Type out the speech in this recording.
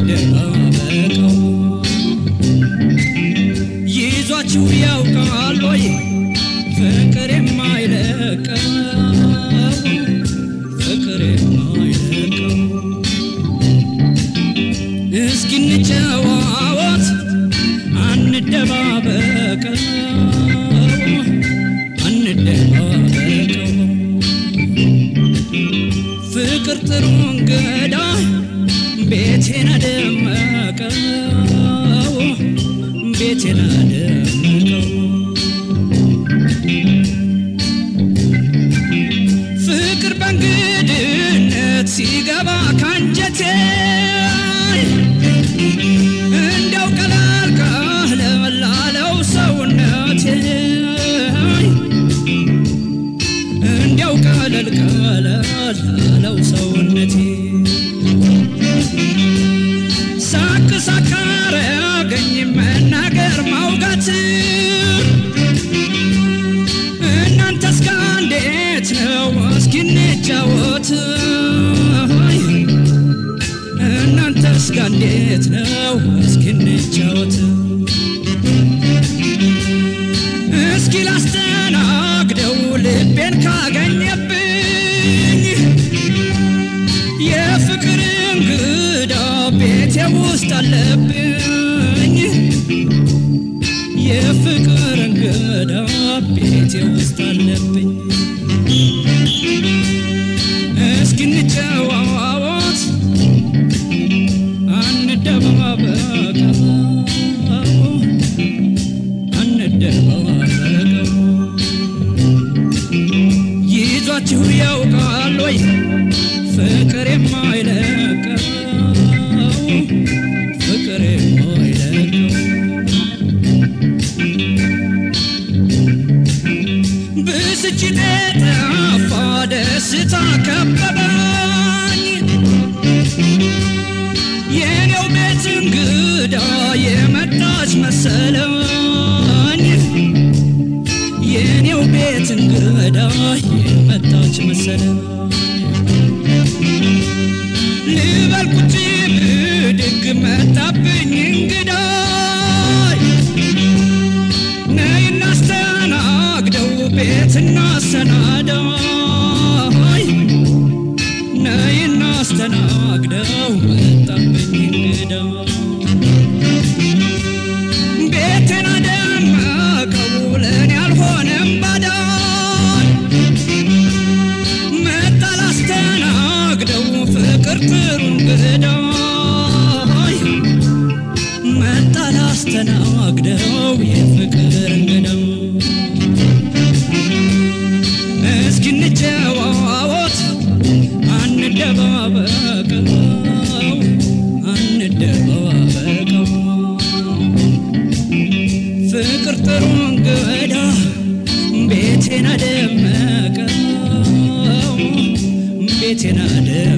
አንደባበቀው ይዟችሁ ያውቃል ወይ ፍቅር የማይለቀው ፍቅር የማይለቀው እስኪ እንጨዋወት አንደባበቀው አንደባበቀው ፍቅር ጥሩ እንግዳ ቤቴን አደመቀው ቤቴን አደመቀው ፍቅር በእንግድነት ሲገባ ካንጀቴ እንደው ቀለል ካለ ላለው ሰውነቴ እንደው ቀለል ካለ ላለው ሰውነቴ ሳቅ ሳቅ አረገኝ መናገር ማውጋት እናንተስ ጋ እንዴት ነው እስኪ እንጫወት እናንተስ ጋ እንዴት ነው እስኪ እንጫወት እስኪ ላስተናግደው ልቤን ካገኘብኝ የፍቅር እንግዳ ቤቴ ውስጥ አለብኝ የፍቅር እንግዳ ቤቴ ውስጥ አለብኝ እስኪ እንጨዋወት አንደባበቀው አንደባበቀው ይዟችሁ ያውቃል ወይ ፍቅር የማይለቀው ፍቅር የማይለቀው ብስጭቴ ጠፋ ደስታ ከበበኝ የኔው ቤት እንግዳ የመጣች መሰለኝ የኔው ቤት እንግዳ የመጣች መሰለኝ ልበል ቁጭ ብድግ መጣብኝ እንግዳ ነይ እናስተናግደው ቤት እናሰናዳይ ነይ እናስተናግደው መጣብኝ እንግዳ ቤቴን አደመቀው ለኔ አልሆነም ባዳ መጣ ላስተናግደው ፍቅር ጥሩ እንግዳ መጣ ላስተናግደው የፍቅር እንግዳ እስኪ እንጨዋወት አንደባበቀው አንደባበቀው ፍቅር ጥሩ እንግዳ ቤቴን አደመቀው ቤቴን አደመቀው